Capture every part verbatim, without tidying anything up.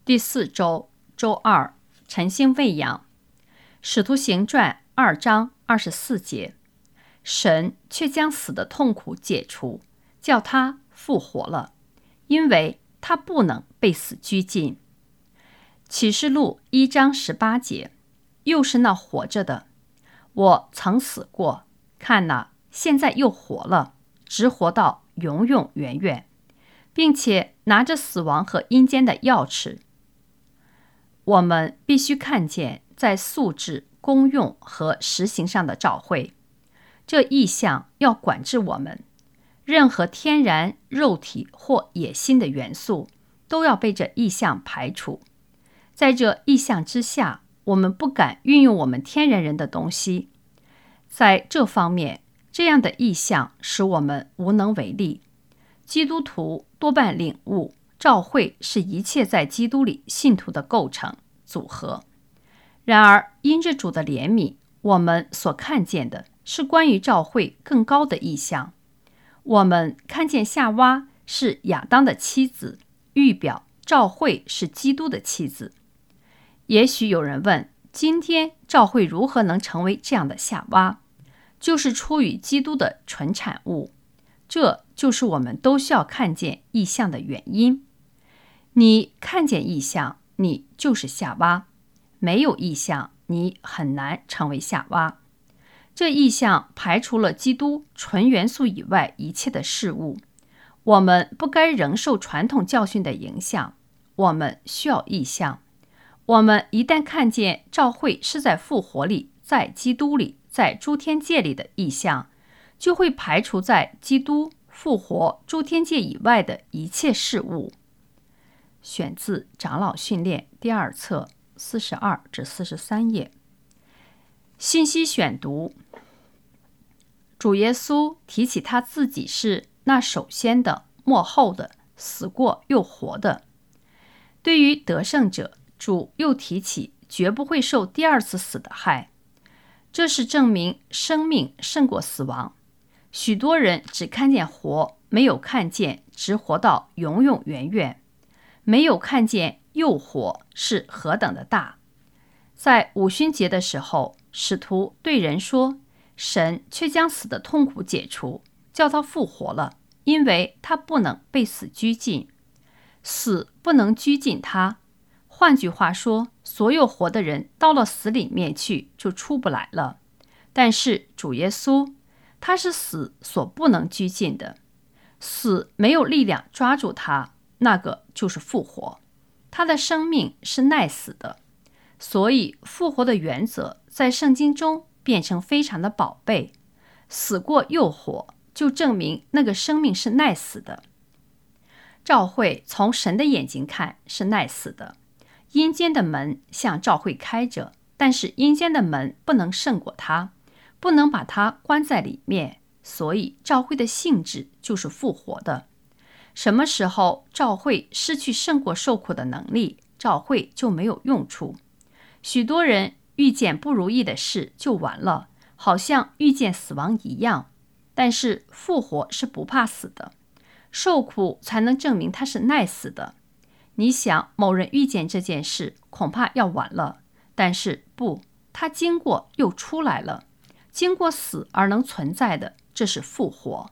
第四周周二，晨星喂养。使徒行传二章二十四节，神却将死的痛苦解除，叫他复活了，因为他不能被死拘禁。启示录一章十八节，又是那活着的，我曾死过，看哪，现在又活了，直活到永永远远，并且拿着死亡和阴间的钥匙。我们必须看见在素质、功用和实行上的召会，这意象要管制我们，任何天然、肉体或野心的元素都要被这意象排除。在这意象之下，我们不敢运用我们天然人的东西。在这方面，这样的意象使我们无能为力。基督徒多半领悟，召会是一切在基督里信徒的构成组合。然而，因着主的怜悯，我们所看见的是关于召会更高的意象。我们看见夏娃是亚当的妻子，预表召会是基督的妻子。也许有人问，今天召会如何能成为这样的夏娃？就是出于基督的纯产物。这就是我们都需要看见异象的原因。你看见异象，你就是夏娃；没有异象，你很难成为夏娃。这异象排除了基督纯元素以外一切的事物。我们不该仍受传统教训的影响，我们需要异象。我们一旦看见召会是在复活里，在基督里，在诸天界里的异象，就会排除在基督复活诸天界以外的一切事物。选自长老训练第二册四十二至四十三页。信息选读：主耶稣提起他自己是那首先的、末后的、死过又活的。对于得胜者，主又提起绝不会受第二次死的害。这是证明生命胜过死亡。许多人只看见活，没有看见直活到永永远远，没有看见又活是何等的大。在五旬节的时候，使徒对人说，神却将死的痛苦解除，叫他复活了，因为他不能被死拘禁。死不能拘禁他。换句话说，所有活的人到了死里面去就出不来了。但是主耶稣，他是死所不能拘禁的，死没有力量抓住他，那个就是复活。他的生命是耐死的，所以复活的原则在圣经中变成非常的宝贝。死过又活，就证明那个生命是耐死的。召会从神的眼睛看是耐死的。阴间的门向召会开着，但是阴间的门不能胜过它，不能把它关在里面，所以召会的性质就是复活的。什么时候召会失去胜过受苦的能力，召会就没有用处。许多人遇见不如意的事就完了，好像遇见死亡一样。但是复活是不怕死的，受苦才能证明他是耐死的。你想某人遇见这件事，恐怕要晚了，但是不，他经过又出来了，经过死而能存在的，这是复活。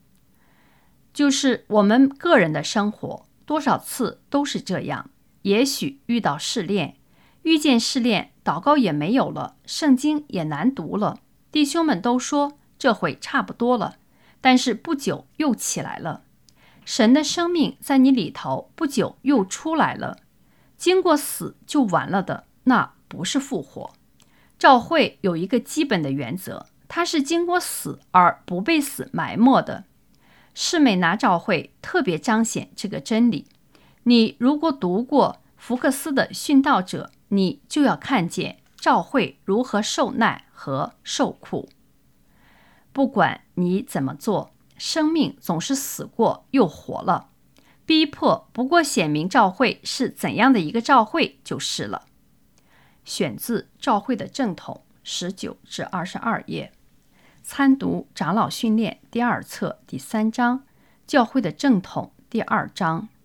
就是我们个人的生活，多少次都是这样。也许遇到试炼，遇见试炼，祷告也没有了，圣经也难读了，弟兄们都说这回差不多了，但是不久又起来了。神的生命在你里头，不久又出来了。经过死就完了的，那不是复活。召会有一个基本的原则，它是经过死而不被死埋没的。士美拿召会特别彰显这个真理。你如果读过福克斯的殉道者，你就要看见召会如何受难和受苦。不管你怎么做，生命总是死过又活了。逼迫不过显明召会是怎样的一个召会就是了。选自召会的正统十九至二十二页。参读长老训练第二册第三章，教会的正统第二章。